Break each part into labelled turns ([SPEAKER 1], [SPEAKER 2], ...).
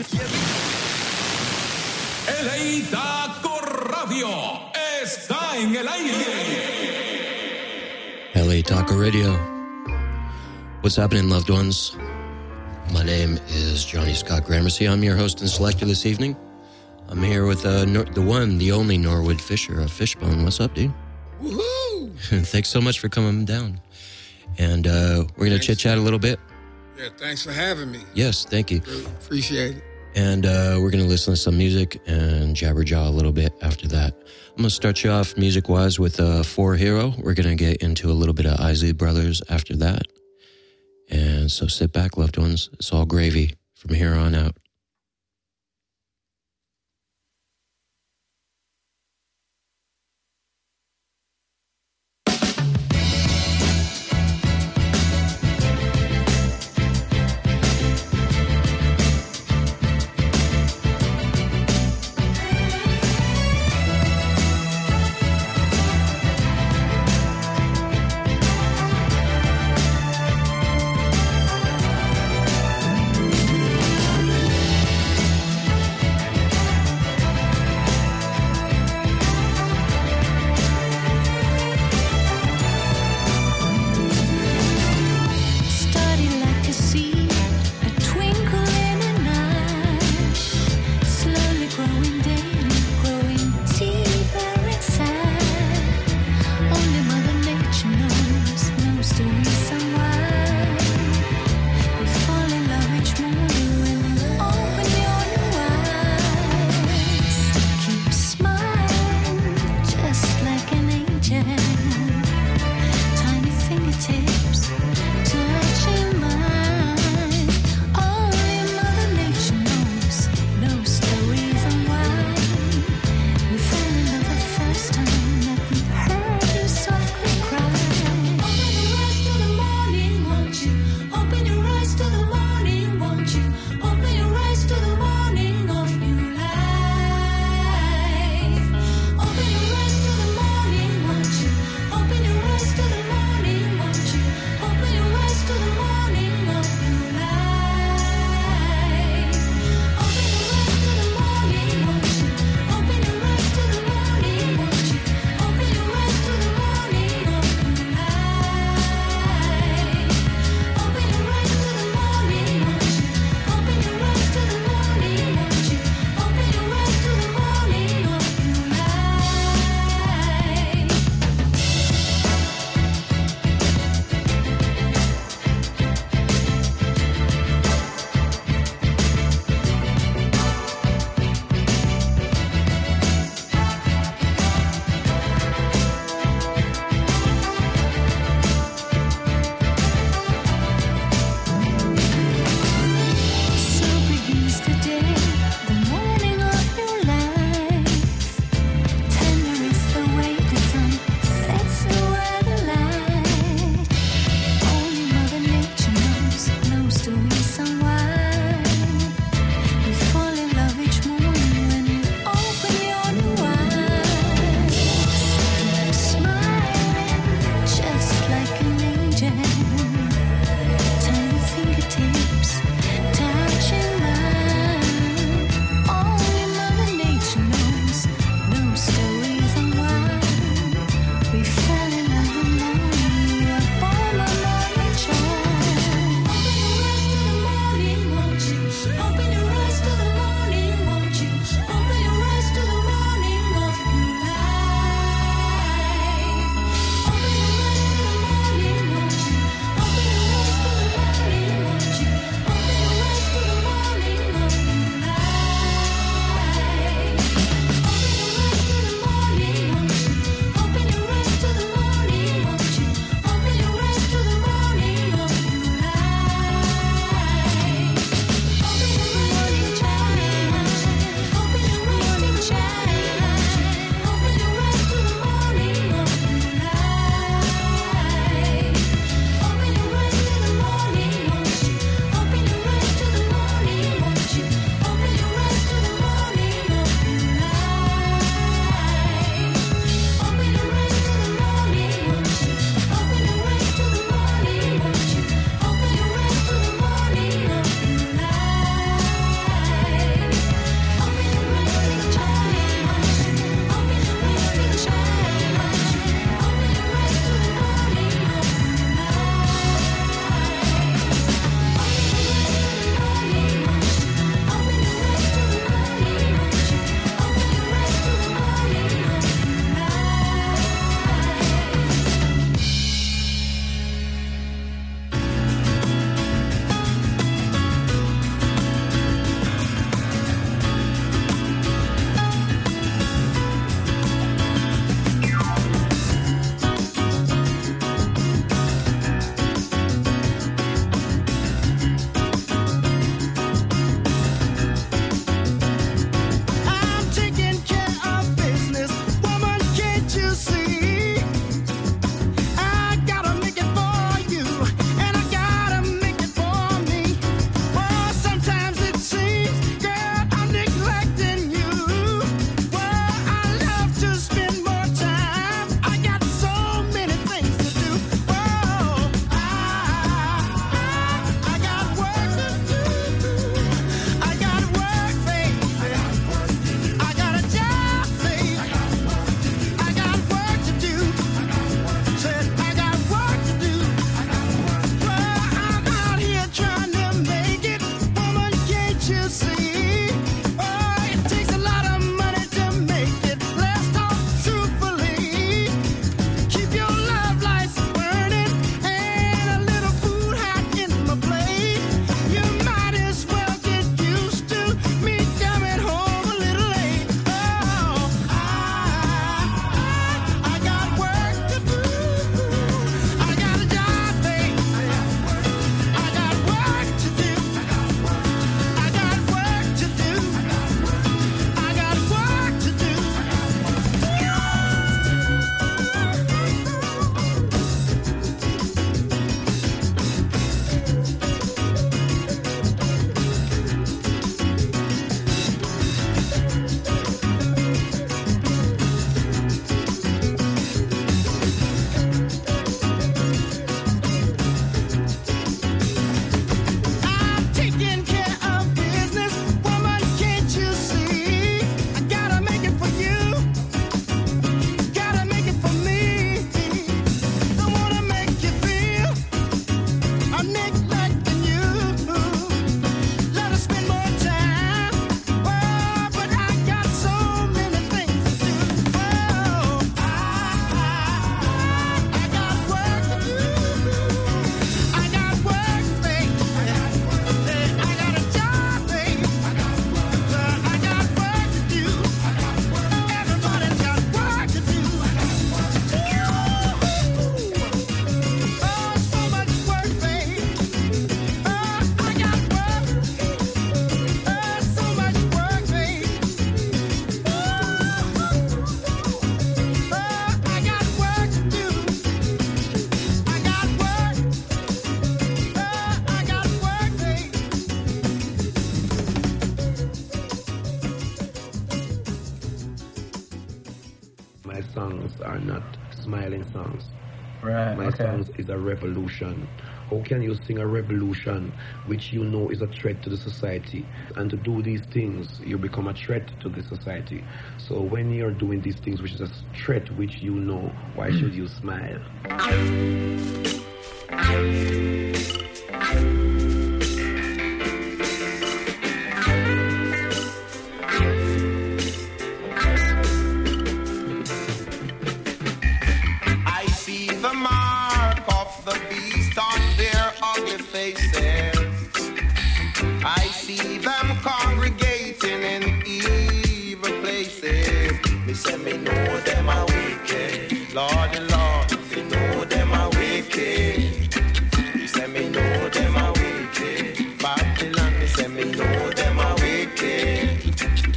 [SPEAKER 1] LA Taco Radio está en el aire.
[SPEAKER 2] LA Taco Radio. What's happening, loved ones? My name is Johnny Scott Gramercy. I'm your host and selector this evening. I'm here with the one, the only Norwood Fisher of Fishbone. What's up, dude?
[SPEAKER 3] Woohoo!
[SPEAKER 2] Thanks so much for coming down. And we're going to chit-chat a little bit.
[SPEAKER 3] Yeah, thanks for having me.
[SPEAKER 2] Yes, thank you.
[SPEAKER 3] Really appreciate it.
[SPEAKER 2] And we're going to listen to some music and jabberjaw a little bit after that. I'm going to start you off music-wise with 4 Hero. We're going to get into a little bit of Isley Brothers after that. And so sit back, loved ones. It's all gravy from here on out.
[SPEAKER 4] my songs are not smiling songs.
[SPEAKER 5] Right.
[SPEAKER 4] My songs is a revolution. How can you sing a revolution which you know is a threat to the society? And to do these things, you become a threat to the society. So when you're doing these things which is a threat which you know, why should you smile?
[SPEAKER 6] I see the mark of the beast on their ugly faces. I see them congregating in evil places. Me say me know them are wicked. Lord, Lord, me know them are wicked. Me say me know them are wicked. Babylon, me say me know them are wicked.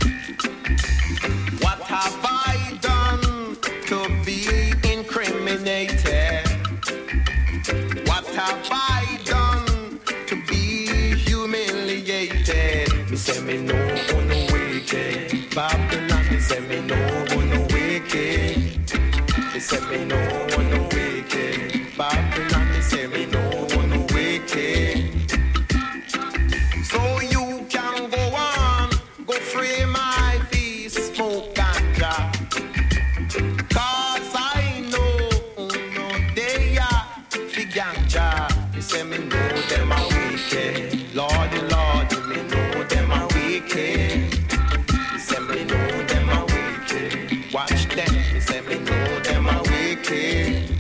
[SPEAKER 6] What have I done to be incriminated? What have I done to be humiliated? Me say me know no wicked. Babylon, me say me know no wicked. Me say me know no wicked. Babylon, me say me know no wicked. So you can go on, go free my feast, smoke ganja. Cause I know no they are fi ganja. Me say me know them are wicked. Lordy, Lordy, me know them are wicked. Me say me know them are wicked. Watch them, me say me know them are wicked.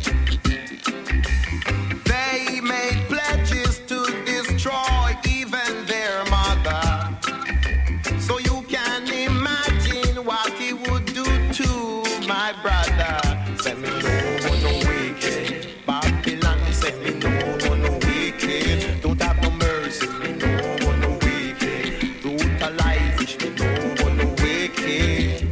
[SPEAKER 6] They make pledges to destroy even their mother. So you can imagine what he would do to my brother. Say me no wicked. Babylon, me say me no wicked. Don't have no mercy, me no wicked. Brutalize, me no wicked.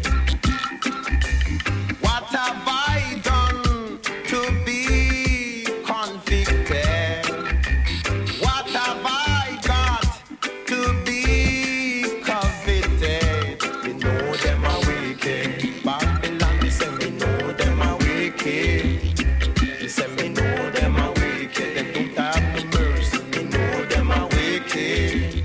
[SPEAKER 6] What have I done to be convicted? What have I got to be coveted? Me know them are wicked. Babylon, me say me know them are wicked. Me say me know them are wicked. Them don't have no mercy. Me know them are wicked.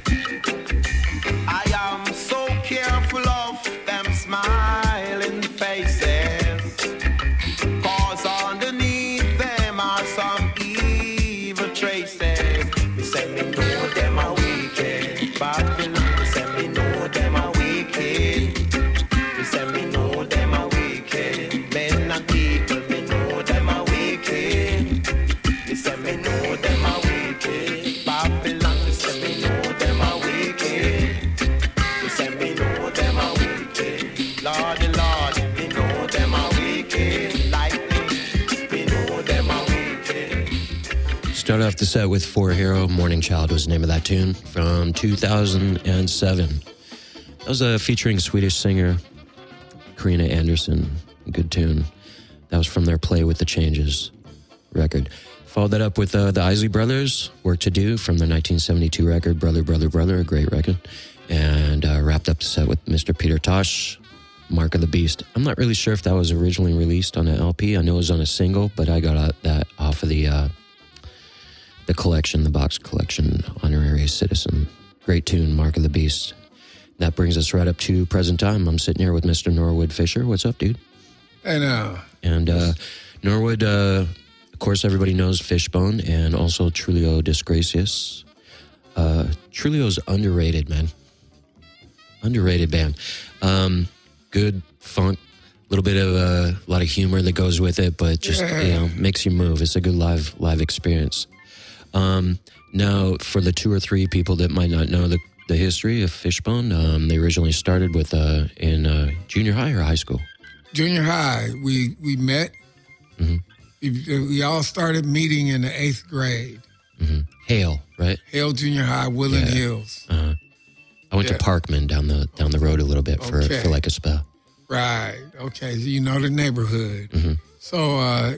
[SPEAKER 6] I am so careful of them smiling faces, 'cause underneath them are some evil traces. Me say me know them are wicked. Babylon, me say me know them are wicked. Me say me know them are wicked. Men and people, me know them are wicked. Me say me know them are wicked. Babylon, me say me know them are wicked. Me say me know them are wicked. Lordy, Lord, me know them are wicked. Lightning, me know them are wicked.
[SPEAKER 2] Start off the set with For Hero, Morning Child was the name of that tune from 2007. That was featuring Swedish singer Karina Anderson. Good tune. That was from their Play with the Changes record. Followed that up with the Isley Brothers, Work to Do from the 1972 record, Brother, Brother, Brother, a great record. And wrapped up the set with Mr. Peter Tosh, Mark of the Beast. I'm not really sure if that was originally released on an LP. I know it was on a single, but I got that off of the collection, the box collection, Honorary Citizen. Great tune, Mark of the Beast. That brings us right up to present time. I'm sitting here with Mr. Norwood Fisher. What's up, dude?
[SPEAKER 3] I know.
[SPEAKER 2] And Norwood, of course, everybody knows Fishbone and also Trulio Disgracious. Trulio's underrated, man. Underrated band. Good funk, a little bit of a lot of humor that goes with it, but just makes you move. It's a good live experience. Now, for the 2 or 3 people that might not know the history of Fishbone, they originally started with in junior high or high school.
[SPEAKER 3] Junior high, we met.
[SPEAKER 2] Mm-hmm.
[SPEAKER 3] We all started meeting in the 8th grade.
[SPEAKER 2] Mm-hmm. Hale, right?
[SPEAKER 3] Hale Junior High, Woodland Hills.
[SPEAKER 2] Uh-huh. I went to Parkman down the road a little bit for like a spell.
[SPEAKER 3] Right. Okay. So you know the neighborhood.
[SPEAKER 2] Mm-hmm.
[SPEAKER 3] So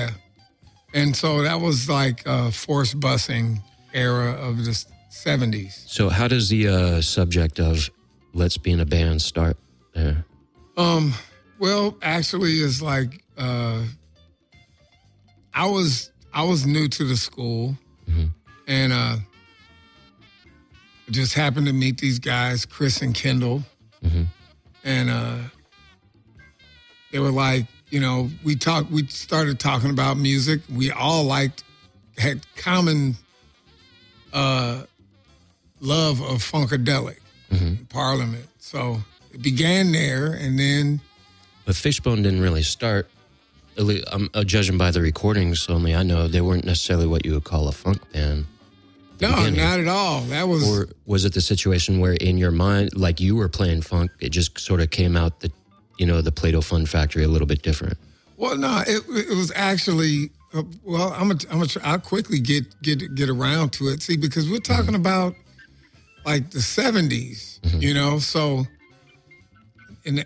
[SPEAKER 3] and so that was like forced busing era of the 70s.
[SPEAKER 2] So how does the subject of let's be in a band start there?
[SPEAKER 3] Well, actually, it's like I was new to the school, and just happened to meet these guys, Chris and Kendall, and they were like, you know, we started talking about music. We all had common love of Funkadelic, Parliament. So it began there, and then.
[SPEAKER 2] But Fishbone didn't really start. I'm judging by the recordings only. I know they weren't necessarily what you would call a funk band.
[SPEAKER 3] No, not at all. That was.
[SPEAKER 2] Or was it the situation where in your mind, like you were playing funk, it just sort of came out that, you know, the Play-Doh Fun Factory a little bit different?
[SPEAKER 3] Well, no, it was actually. Well, I'll quickly get around to it. See, because we're talking about like the 70s, you know. So in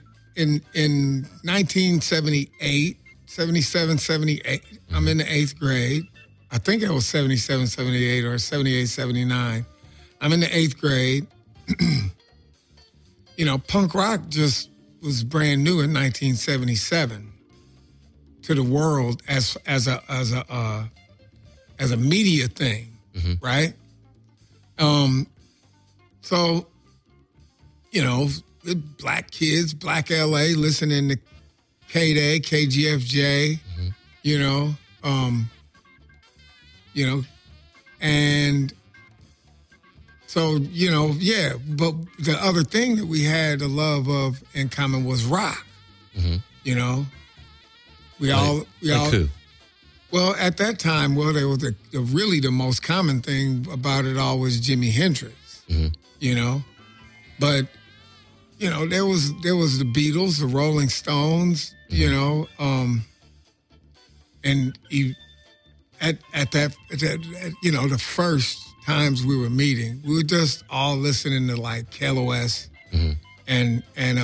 [SPEAKER 3] 1978, 77, 78, I'm in the 8th grade. I think it was 77, 78 or 78, 79. I'm in the 8th grade. You know, punk rock just was brand new in 1977 to the world as a media thing, right? So, you know, black kids, black LA, listening to K-Day, KGFJ, you know, and so, you know, yeah, but the other thing that we had a love of in common was rock, you know. We all
[SPEAKER 2] who?
[SPEAKER 3] Well, at that time, there was really the most common thing about it all was Jimi Hendrix, you know, but you know there was the Beatles, the Rolling Stones, you know, and at you know the first times we were meeting, we were just all listening to like KLOS and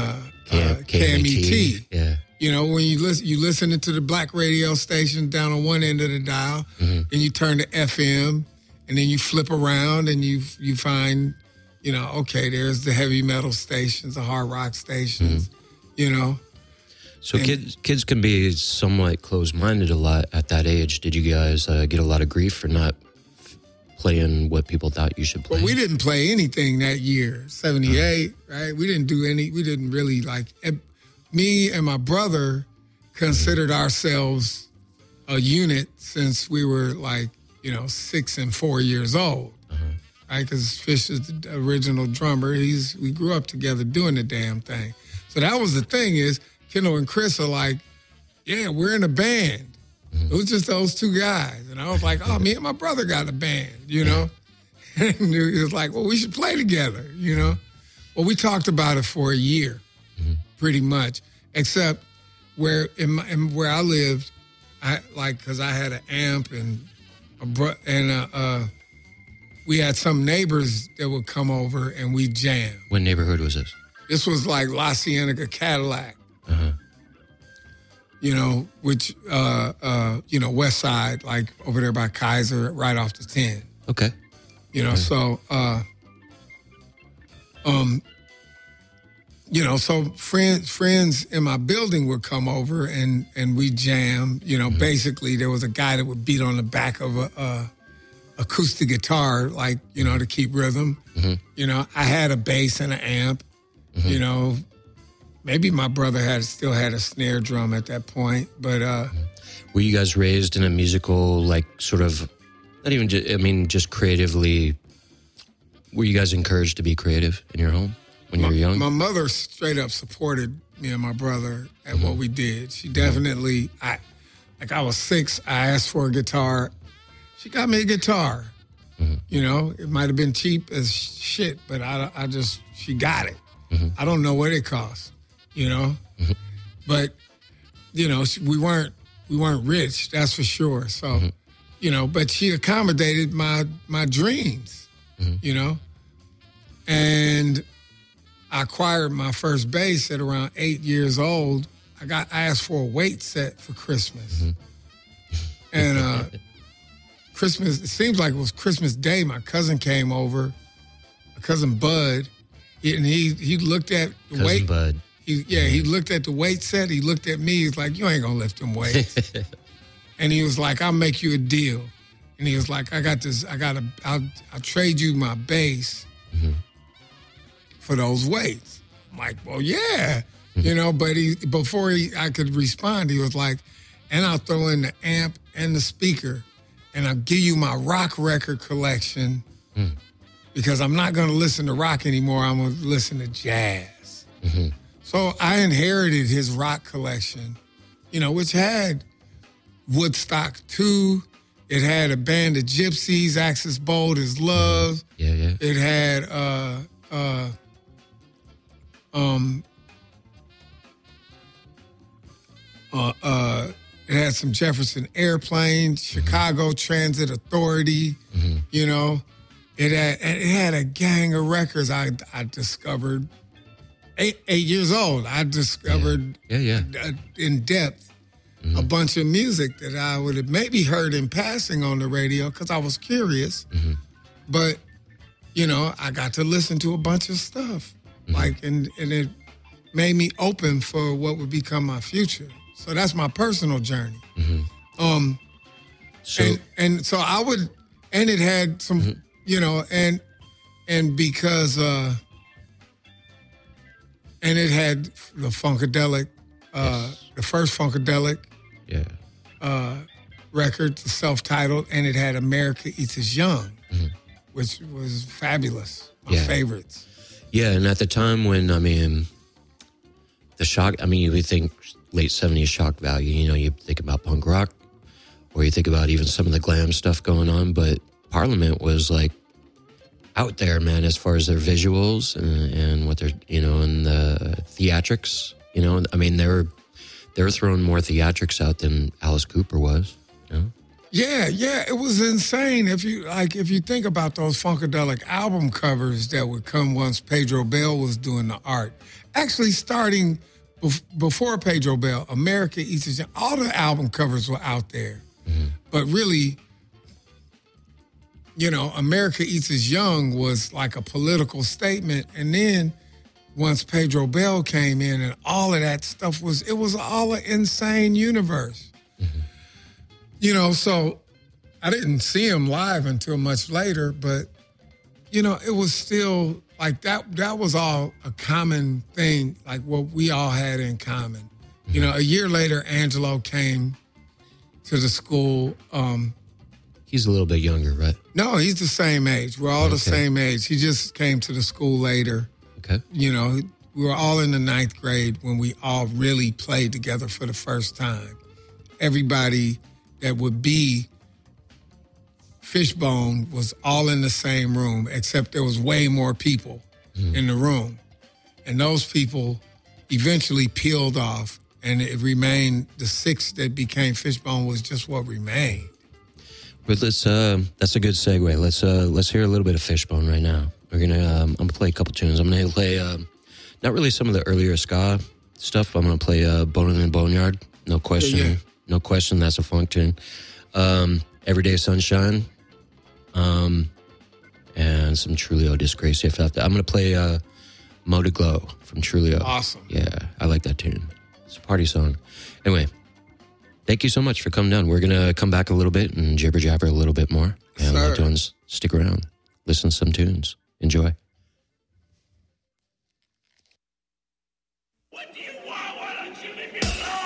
[SPEAKER 3] KMET.
[SPEAKER 2] Yeah.
[SPEAKER 3] You know, when you listening to the black radio station down on one end of the dial, and you turn to FM, and then you flip around and you find, you know, okay, there's the heavy metal stations, the hard rock stations, you know.
[SPEAKER 2] So kids can be somewhat closed-minded a lot at that age. Did you guys get a lot of grief for not playing what people thought you should play?
[SPEAKER 3] Well, we didn't play anything that year, 78, right? We didn't really like. Me and my brother considered ourselves a unit since we were like, you know, 6 and 4 years old, right? Because Fish is the original drummer. We grew up together doing the damn thing. So that was the thing is, Kendall and Chris are like, yeah, we're in a band. It was just those two guys. And I was like, oh, me and my brother got a band, you know? And he was like, well, we should play together, you know? Well, we talked about it for a year. Pretty much, except where where I lived, because I had an amp and we had some neighbors that would come over and we jam.
[SPEAKER 2] What neighborhood was this?
[SPEAKER 3] This was like La Cienega, Cadillac. You know, which you know, West Side, like over there by Kaiser, right off the 10.
[SPEAKER 2] Okay.
[SPEAKER 3] You know, so you know, so friends in my building would come over and we jam. You know, basically there was a guy that would beat on the back of a acoustic guitar, like, you know, to keep rhythm. You know, I had a bass and an amp. You know, maybe my brother still had a snare drum at that point, but
[SPEAKER 2] were you guys raised in a musical, like, sort of, not even, just creatively? Were you guys encouraged to be creative in your home? When you were young?
[SPEAKER 3] My mother straight up supported me and my brother at what we did. She definitely, I was 6, I asked for a guitar. She got me a guitar. You know, it might have been cheap as shit, but she got it. I don't know what it cost, you know? But, you know, we weren't rich, that's for sure. So, you know, but she accommodated my dreams, you know? And I acquired my first bass at around 8 years old. I asked for a weight set for Christmas. And Christmas, it seems like it was Christmas Day, my cousin came over, my cousin Bud, and he looked at the weight.
[SPEAKER 2] Bud.
[SPEAKER 3] He looked at the weight set. He looked at me. He's like, you ain't going to lift them weights. And he was like, I'll make you a deal. And he was like, I'll trade you my bass for those weights. I'm like, well, yeah. You know, but before I could respond, he was like, and I'll throw in the amp and the speaker, and I'll give you my rock record collection because I'm not going to listen to rock anymore. I'm going to listen to jazz. So I inherited his rock collection, you know, which had Woodstock 2. It had a band of gypsies, Axis Bold as Love.
[SPEAKER 2] Yeah.
[SPEAKER 3] It had it had some Jefferson Airplane, Chicago Transit Authority. You know, it had a gang of records I discovered 8 years old. I discovered in depth a bunch of music that I would have maybe heard in passing on the radio because I was curious. But, you know, I got to listen to a bunch of stuff. Like, and it made me open for what would become my future. So that's my personal journey. So I would, and it had some, you know, and because, and it had the Funkadelic, the first Funkadelic record, self-titled, and it had America Eats Us Young, which was fabulous. My favorites.
[SPEAKER 2] Yeah, and at the time when, I mean, the shock, I mean, you would think late 70s shock value, you know, you think about punk rock, or you think about even some of the glam stuff going on, but Parliament was like out there, man, as far as their visuals and what they're, you know, and the theatrics, you know, I mean, they were throwing more theatrics out than Alice Cooper was, you know?
[SPEAKER 3] Yeah, it was insane. If you think about those Funkadelic album covers that would come once Pedro Bell was doing the art, actually starting before Pedro Bell, America Eats Us Young, all the album covers were out there. But really, you know, America Eats Us Young was like a political statement. And then once Pedro Bell came in and all of that stuff it was all an insane universe. You know, so I didn't see him live until much later, but, you know, it was still like that was all a common thing, like what we all had in common. You know, a year later, Angelo came to the school.
[SPEAKER 2] He's a little bit younger, right?
[SPEAKER 3] No, he's the same age. We're all the same age. He just came to the school later. Okay. You know, we were all in the 9th grade when we all really played together for the first time. Everybody that would be Fishbone was all in the same room, except there was way more people in the room. And those people eventually peeled off, and it remained, the 6 that became Fishbone was just what remained.
[SPEAKER 2] But let's, that's a good segue. Let's hear a little bit of Fishbone right now. We're gonna, I'm gonna play a couple tunes. I'm gonna play, not really some of the earlier ska stuff. I'm gonna play Bone in the Boneyard. No question. No question, that's a funk tune. Everyday Sunshine, and some Trulio Disgrace. I'm going to play Mo to Glow from Trulio.
[SPEAKER 3] Awesome.
[SPEAKER 2] Yeah, I like that tune. It's a party song. Anyway, thank you so much for coming down. We're going to come back a little bit and jibber jabber a little bit more. And let you ones stick around. Listen to some tunes. Enjoy.
[SPEAKER 5] What do you want? Why don't you leave me alone?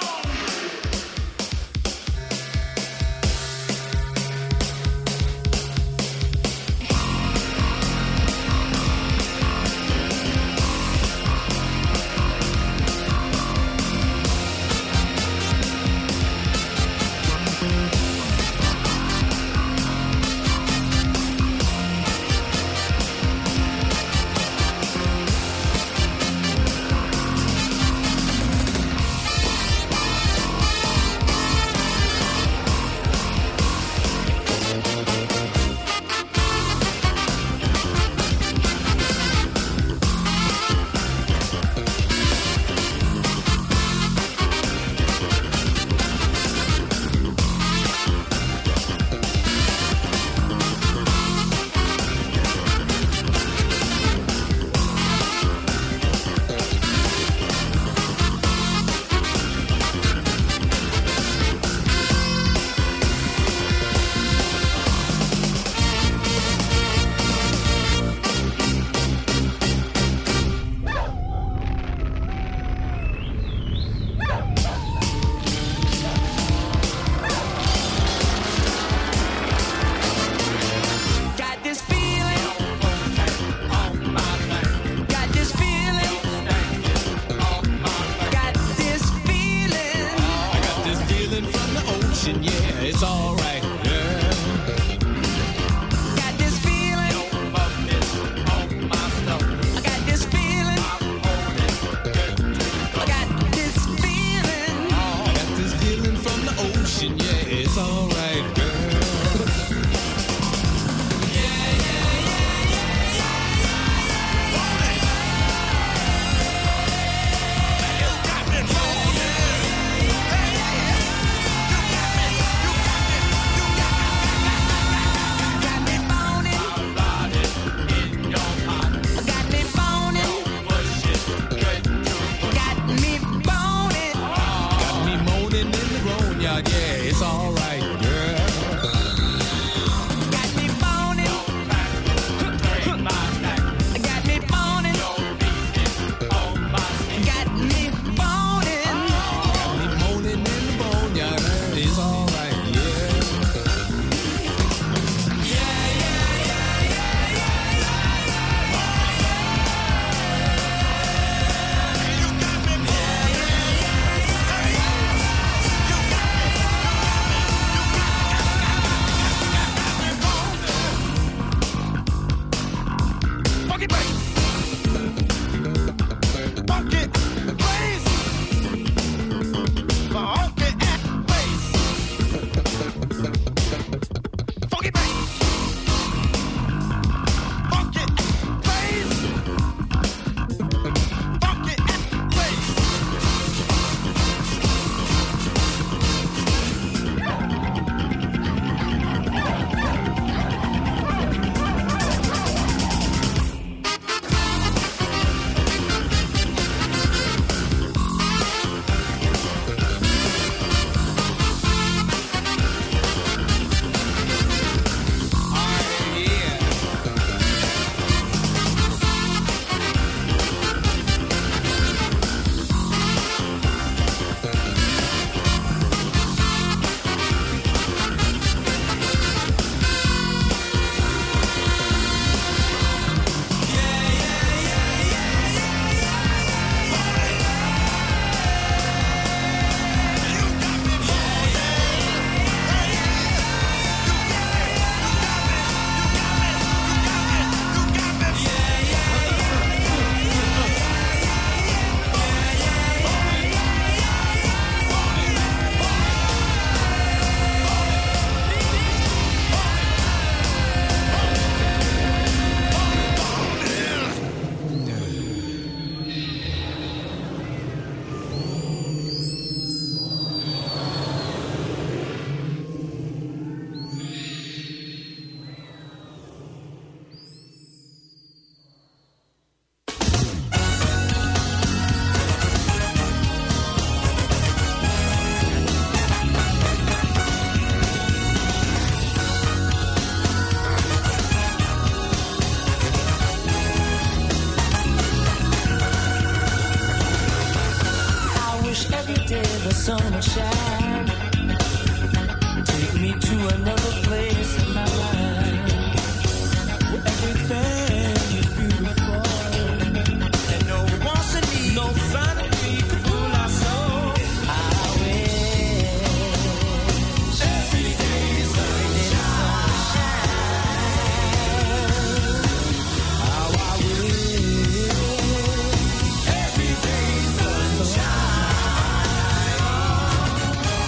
[SPEAKER 7] sunshine. Take me to another place in my life where everything is beautiful and no wants and needs, no vanity could pull our soul. I wish every day is sunshine. How I wish every day is sunshine.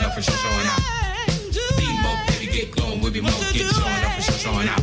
[SPEAKER 1] up for sure, showing out. Be more, baby, get going, we'll be more, get showing up for sure, showing out.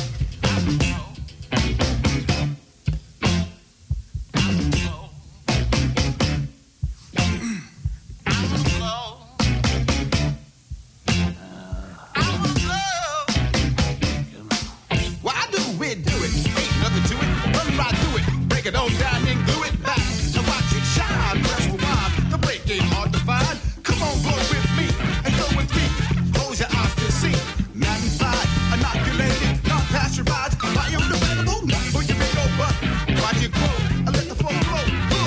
[SPEAKER 6] Why do we do it? Ain't nothing to it. Run right through it. Break it on down and glue it back. And watch it shine. Press rewind. The break ain't hard to find. Come on, go with me and go with me. Close your eyes to see. Magnified, inoculated, not pasteurized, biodegradable. Not for your big old butt. Watch it grow and let the flow flow.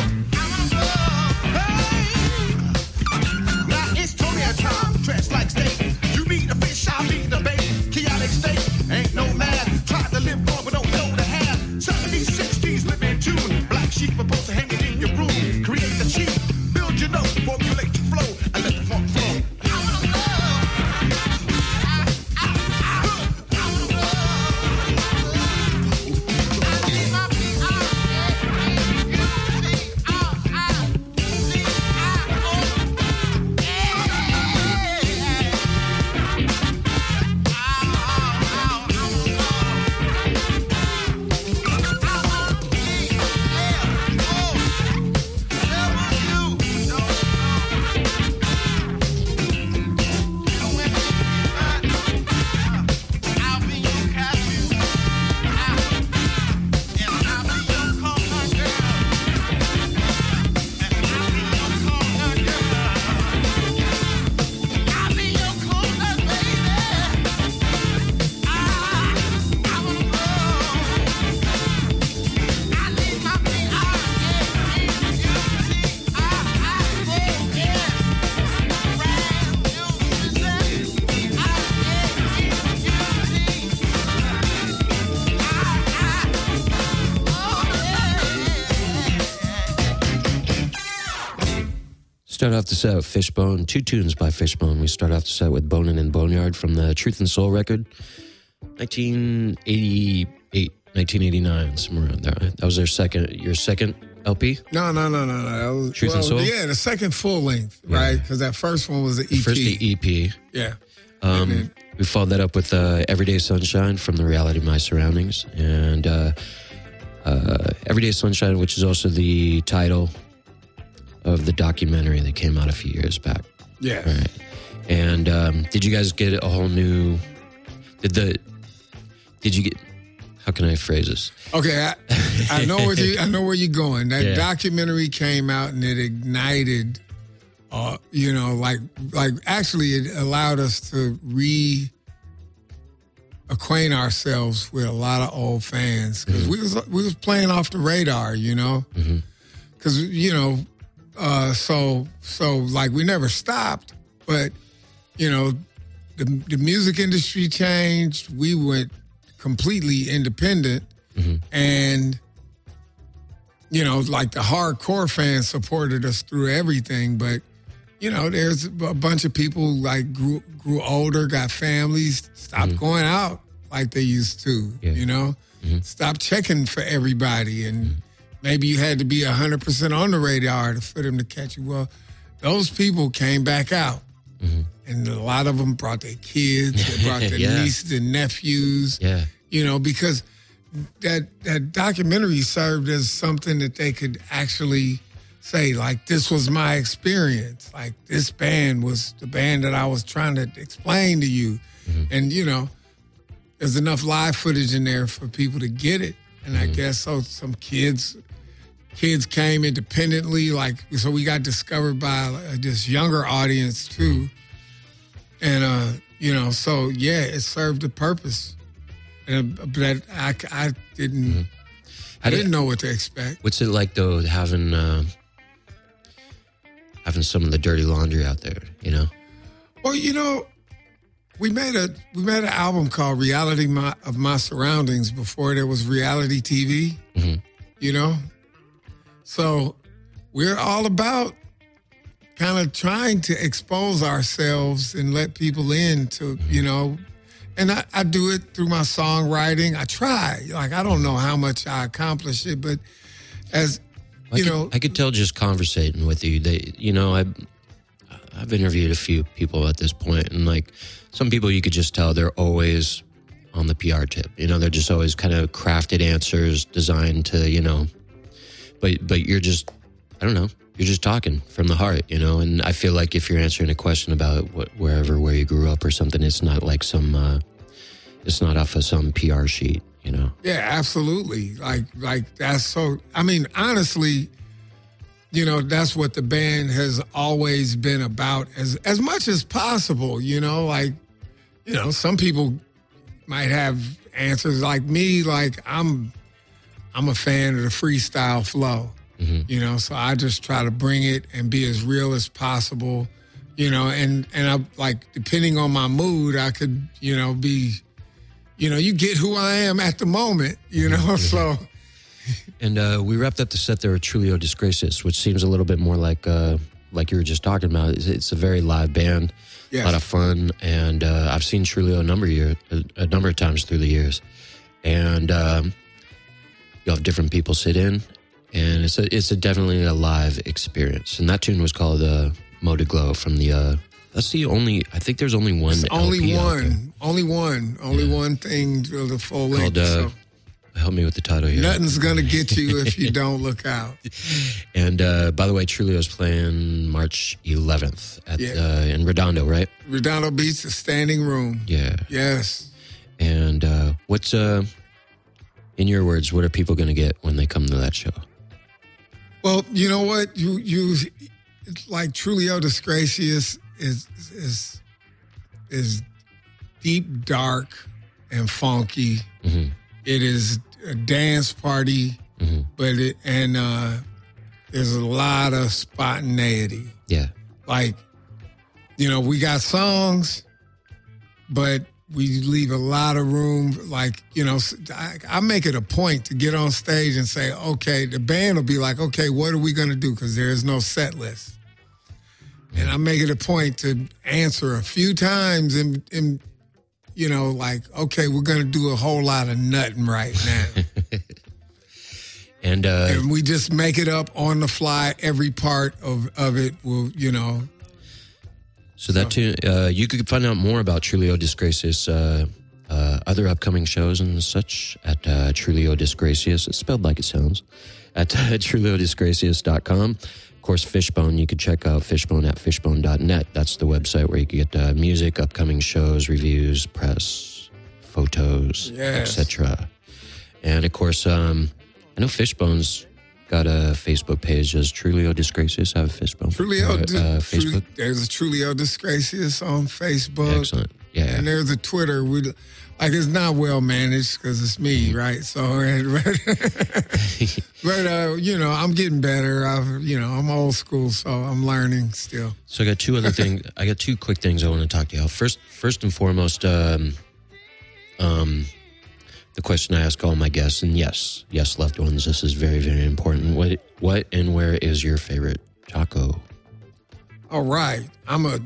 [SPEAKER 6] Hey! Now it's Tony time. Dressed like steak. You meet the fish, I meet the bait. Chaotic state. Ain't no man. Try to live wrong, but don't know the hand. 70s, 60s, live in tune. Black sheep supposed to hang it in your room. Create the cheat. Build your note. Formulate your flow. And let the funk flow.
[SPEAKER 2] Start off the set with Fishbone, two tunes by Fishbone. We start off the set with Bonin' and Boneyard from the Truth and Soul record, 1988, 1989, somewhere around there. That was your second LP?
[SPEAKER 3] No. That was,
[SPEAKER 2] Truth and Soul?
[SPEAKER 3] Yeah, the second full length, right? Because that first one was the EP.
[SPEAKER 2] First the EP.
[SPEAKER 3] Yeah.
[SPEAKER 2] We followed that up with Everyday Sunshine from the Reality of My Surroundings. And Everyday Sunshine, which is also the title of the documentary that came out a few years back.
[SPEAKER 3] Yeah.
[SPEAKER 2] Right. And did you guys get a whole new... Did you get... How can I phrase this?
[SPEAKER 3] Okay, I know where you're going. That documentary came out and it ignited, actually it allowed us to acquaint ourselves with a lot of old fans because we was playing off the radar, because so we never stopped, but the music industry changed. We went completely independent, and the hardcore fans supported us through everything, but there's a bunch of people grew older, got families, stopped going out like they used to, stopped checking for everybody, and maybe you had to be 100% on the radar for them to catch you. Well, those people came back out. And a lot of them brought their kids, they brought their nieces and nephews, because that documentary served as something that they could actually say, this was my experience. This band was the band that I was trying to explain to you. And, there's enough live footage in there for people to get it. And I guess so some kids came independently, so we got discovered by this younger audience too. And, it served a purpose. But I didn't know what to expect.
[SPEAKER 2] What's it like, though, having some of the dirty laundry out there,
[SPEAKER 3] Well, we made an album called Reality of My Surroundings before there was reality TV, So we're all about kind of trying to expose ourselves and let people in to, and I do it through my songwriting. I try. I don't know how much I accomplish it, but I
[SPEAKER 2] could tell just conversating with you. I've interviewed a few people at this point, and like some people you could just tell they're always on the PR tip. You know, they're just always kind of crafted answers designed to, you know, but you're just, I don't know, you're just talking from the heart, you know, and I feel like if you're answering a question about where you grew up or something, it's not like it's not off of some PR sheet, you know?
[SPEAKER 3] Yeah, absolutely. Like that's so, I mean, honestly, you know, that's what the band has always been about as much as possible, you know, like, you know, some people might have answers like me, like I'm a fan of the freestyle flow, you know, so I just try to bring it and be as real as possible, you know, and I like, depending on my mood, I could, you know, be, you know, you get who I am at the moment, you know, so.
[SPEAKER 2] And we wrapped up the set there with Trulio Disgracias, which seems a little bit more like you were just talking about. It's a very live band,
[SPEAKER 3] Yes.
[SPEAKER 2] a lot of fun, and I've seen Trulio a number of times through the years, and you'll have different people sit in, and it's definitely a live experience. And that tune was called "Mo de Glow" from the. That's the only. I think there's only one.
[SPEAKER 3] Only
[SPEAKER 2] LP out there.
[SPEAKER 3] only one thing to the full length.
[SPEAKER 2] Called,
[SPEAKER 3] So
[SPEAKER 2] help me with the title here.
[SPEAKER 3] nothing's gonna get you if you don't look out.
[SPEAKER 2] And by the way, Trulio's playing March 11th in Redondo, right?
[SPEAKER 3] Redondo Beach, the standing room.
[SPEAKER 2] Yeah.
[SPEAKER 3] Yes.
[SPEAKER 2] And what's in your words, what are people going to get when they come to that show?
[SPEAKER 3] Well, you know what? You it's like Trulio Disgracias is deep, dark, and funky.
[SPEAKER 2] Mm-hmm.
[SPEAKER 3] It is a dance party, but there's a lot of spontaneity.
[SPEAKER 2] Yeah.
[SPEAKER 3] Like, you know, we got songs, but we leave a lot of room. Like, you know, I make it a point to get on stage and say, okay, the band will be like, okay, what are we going to do? Because there is no set list. And I make it a point to answer a few times and you know, like, okay, we're going to do a whole lot of nothing right now. And we just make it up on the fly. Every part of it will, you know.
[SPEAKER 2] So that tune, you could find out more about Trulio Disgracias, other upcoming shows and such at Trulio Disgracias. It's spelled like it sounds. At TrulioDisgracias.com. Of course, Fishbone, you could check out Fishbone at fishbone.net. That's the website where you can get music, upcoming shows, reviews, press, photos, etc. And of course, I know Fishbone's got a Facebook page. Does Trulio Disgracias have a Fishbone? Facebook?
[SPEAKER 3] There's a Trulio Disgracias on Facebook.
[SPEAKER 2] Excellent. Yeah.
[SPEAKER 3] And there's a Twitter. Like, it's not well managed because it's me, right? So, but you know, I'm getting better. I'm old school, so I'm learning still.
[SPEAKER 2] So I got two other things. I got two quick things I want to talk to you about. First and foremost, the question I ask all my guests, and yes, loved ones, this is very, very important. What and where is your favorite taco?
[SPEAKER 3] All right, I'm a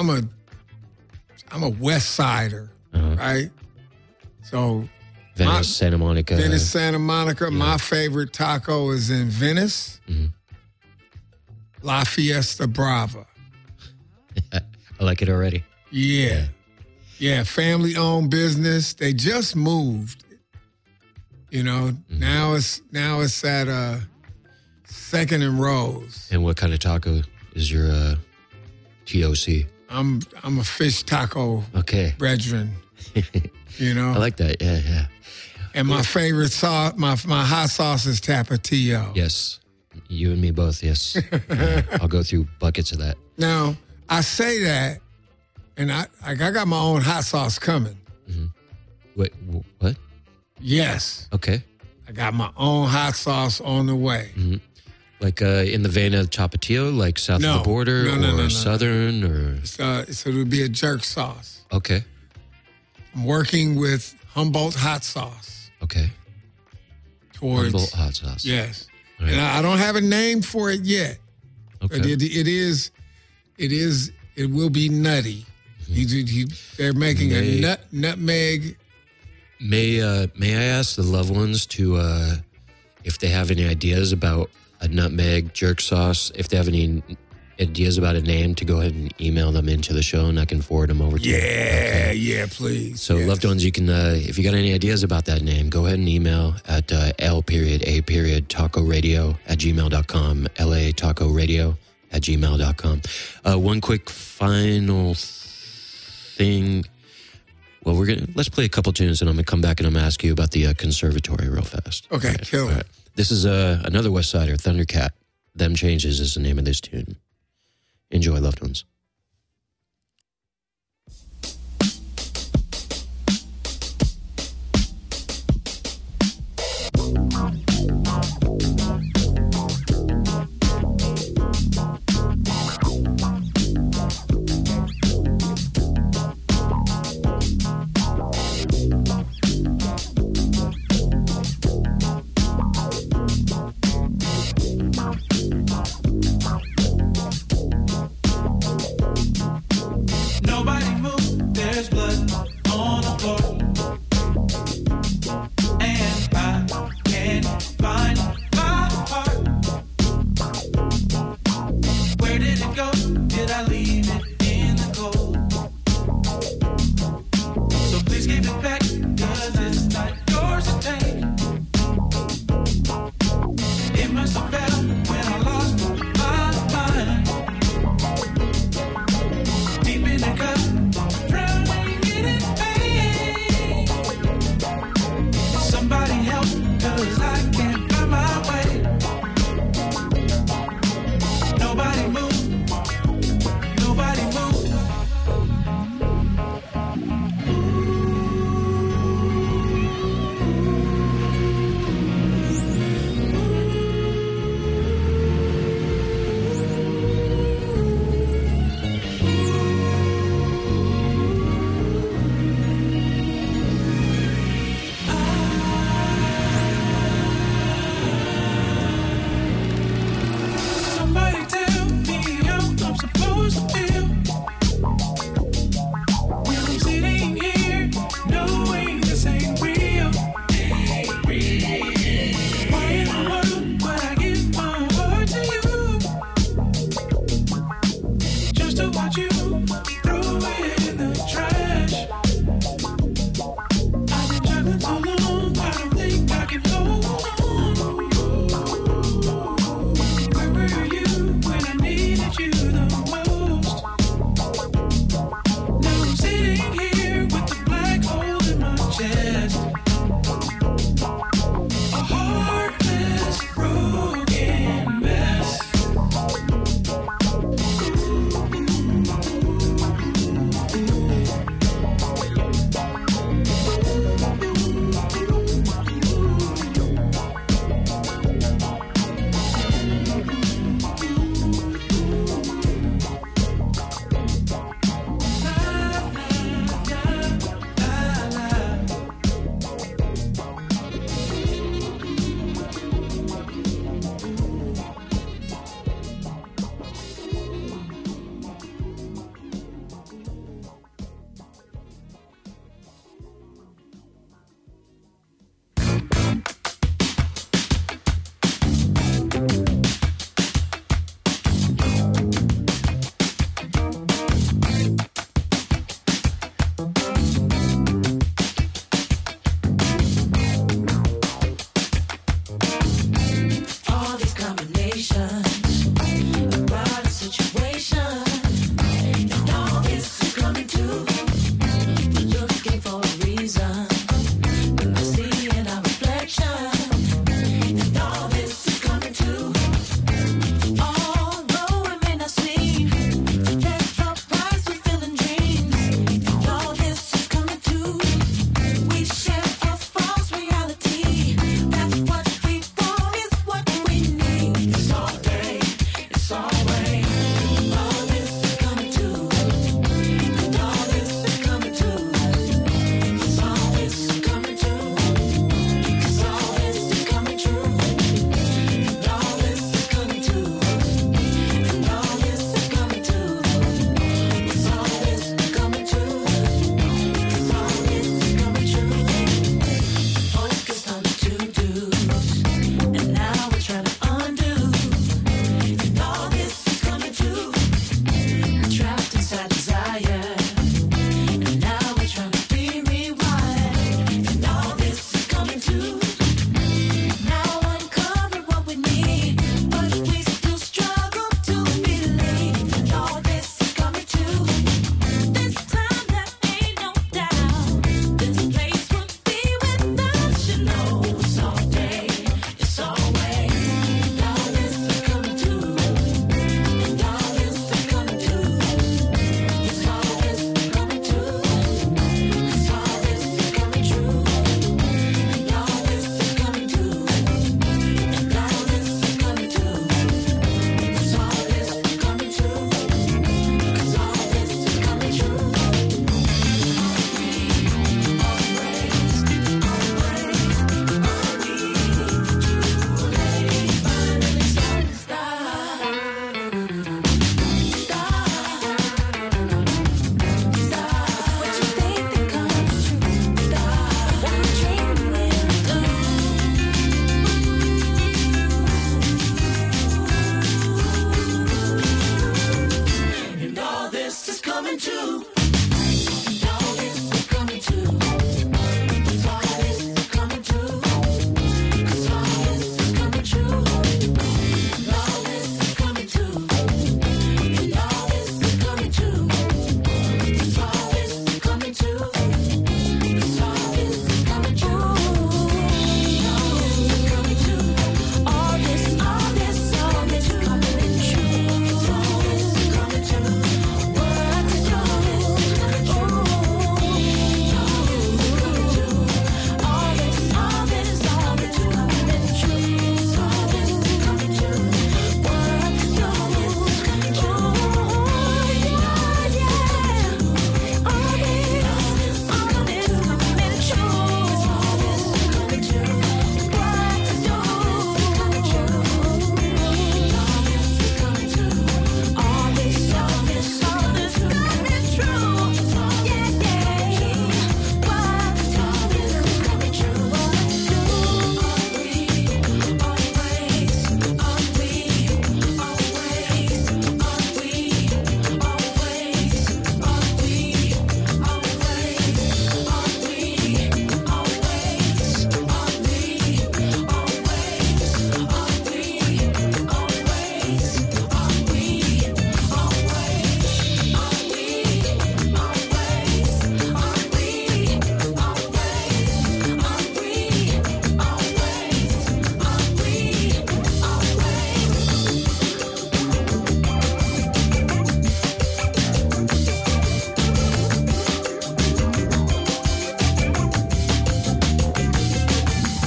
[SPEAKER 3] West Sider, right? So
[SPEAKER 2] Venice, Santa Monica.
[SPEAKER 3] Venice, Santa Monica.
[SPEAKER 2] Yeah.
[SPEAKER 3] My favorite taco is in Venice.
[SPEAKER 2] Mm-hmm.
[SPEAKER 3] La Fiesta Brava.
[SPEAKER 2] I like it already.
[SPEAKER 3] Yeah. Yeah, family-owned business. They just moved. You know, now it's at Second and Rose.
[SPEAKER 2] And what kind of taco is your TOC?
[SPEAKER 3] I'm a fish taco brethren. You know?
[SPEAKER 2] I like that. Yeah.
[SPEAKER 3] And my favorite sauce, my hot sauce is Tapatio.
[SPEAKER 2] Yes. You and me both, yes. I'll go through buckets of that.
[SPEAKER 3] Now, I say that, and I got my own hot sauce coming.
[SPEAKER 2] Mm-hmm. Wait, what?
[SPEAKER 3] Yes.
[SPEAKER 2] Okay.
[SPEAKER 3] I got my own hot sauce on the way.
[SPEAKER 2] Mm-hmm. Like in the vein of Tapatio, like south of the border, or southern, or?
[SPEAKER 3] So it'll be a jerk sauce.
[SPEAKER 2] Okay.
[SPEAKER 3] I'm working with Humboldt hot sauce.
[SPEAKER 2] Okay. Humboldt hot sauce.
[SPEAKER 3] Yes.
[SPEAKER 2] Right.
[SPEAKER 3] And I don't have a name for it yet.
[SPEAKER 2] Okay.
[SPEAKER 3] But it will be nutty. They're making a nutmeg.
[SPEAKER 2] May I ask the loved ones to, if they have any ideas about a nutmeg jerk sauce, if they have any ideas about a name, to go ahead and email them into the show, and I can forward them over to you.
[SPEAKER 3] Yeah, please.
[SPEAKER 2] So,
[SPEAKER 3] yes.
[SPEAKER 2] loved ones, you can, if you got any ideas about that name, go ahead and email at L.A.tacoradio@gmail.com, LAtacoradio@gmail.com. One quick final thing. Well, let's play a couple tunes, and I'm gonna come back and I'm gonna ask you about the conservatory real fast.
[SPEAKER 3] Okay,
[SPEAKER 2] All right,
[SPEAKER 3] kill it.
[SPEAKER 2] all right. This is another West Sider, Thundercat. Them Changes is the name of this tune. Enjoy, loved ones.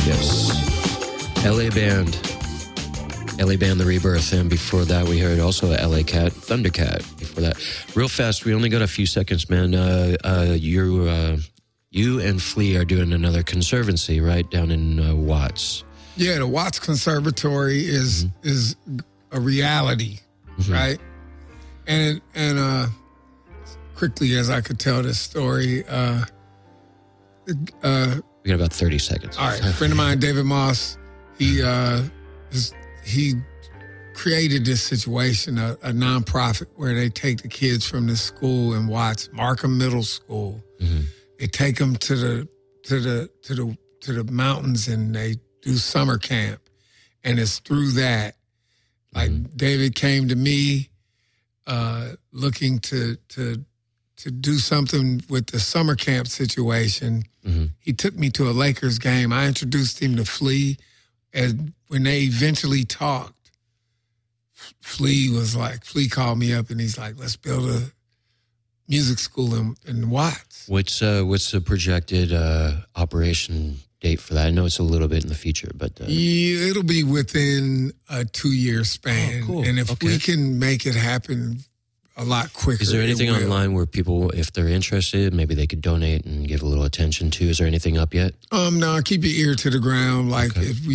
[SPEAKER 2] Yes. LA Band. LA Band, The Rebirth. And before that, we heard also LA Cat, Thundercat. Before that. Real fast, we only got a few seconds, man. You and Flea are doing another conservancy, right? Down in Watts.
[SPEAKER 3] Yeah, the Watts Conservatory is a reality, right? And quickly as I could tell this story,
[SPEAKER 2] We got about 30 seconds.
[SPEAKER 3] all right, a friend of mine, David Moss, he created this situation, a nonprofit where they take the kids from this school in Watts, Markham Middle School. They take them to the mountains and they do summer camp, and it's through that. Like David came to me, looking to do something with the summer camp situation. He took me to a Lakers game. I introduced him to Flea, and when they eventually talked, Flea called me up and he's like, "Let's build a music school in Watts."
[SPEAKER 2] What's the projected operation date for that? I know it's a little bit in the future, but
[SPEAKER 3] Yeah, it'll be within a 2-year span.
[SPEAKER 2] Oh, cool.
[SPEAKER 3] And if
[SPEAKER 2] Okay.
[SPEAKER 3] we can make it happen a lot quicker.
[SPEAKER 2] is there anything
[SPEAKER 3] it will.
[SPEAKER 2] online where people, if they're interested, maybe they could donate and give a little attention to? Is there anything up yet?
[SPEAKER 3] No, keep your ear to the ground. Like, if,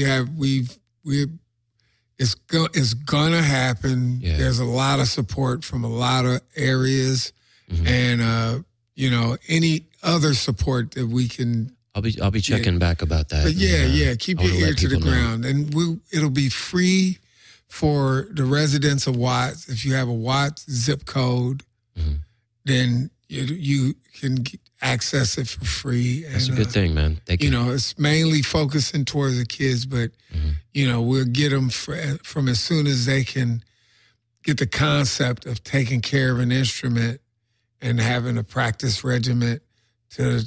[SPEAKER 3] it's gonna happen.
[SPEAKER 2] Yeah.
[SPEAKER 3] There's a lot of support from a lot of areas, and any other support that we can.
[SPEAKER 2] I'll be checking back about that.
[SPEAKER 3] But
[SPEAKER 2] and,
[SPEAKER 3] keep
[SPEAKER 2] I
[SPEAKER 3] your
[SPEAKER 2] wanna
[SPEAKER 3] ear
[SPEAKER 2] let
[SPEAKER 3] to the
[SPEAKER 2] people know.
[SPEAKER 3] ground, and it'll be free for the residents of Watts. If you have a Watts zip code, then you can access it for free.
[SPEAKER 2] That's
[SPEAKER 3] and,
[SPEAKER 2] a good thing, man. Thank you.
[SPEAKER 3] It's mainly focusing towards the kids, but we'll get them from as soon as they can get the concept of taking care of an instrument and having a practice regiment to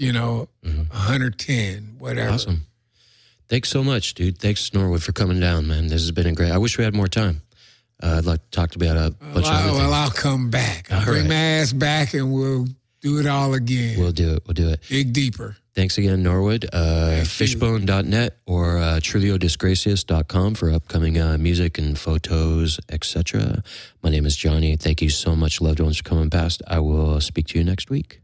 [SPEAKER 3] 110, whatever.
[SPEAKER 2] Awesome. Thanks so much, dude. Thanks, Norwood, for coming down, man. This has been a great. I wish we had more time. I'd like to talk about a bunch of other things.
[SPEAKER 3] I'll come back. I'll
[SPEAKER 2] All
[SPEAKER 3] bring
[SPEAKER 2] right.
[SPEAKER 3] my ass back and we'll do it all again.
[SPEAKER 2] We'll do it.
[SPEAKER 3] Dig deeper.
[SPEAKER 2] Thanks again, Norwood.
[SPEAKER 3] you.
[SPEAKER 2] Fishbone.net or TrulioDisgracias.com for upcoming music and photos, etc. My name is Johnny. Thank you so much, loved ones, for coming past. I will speak to you next week.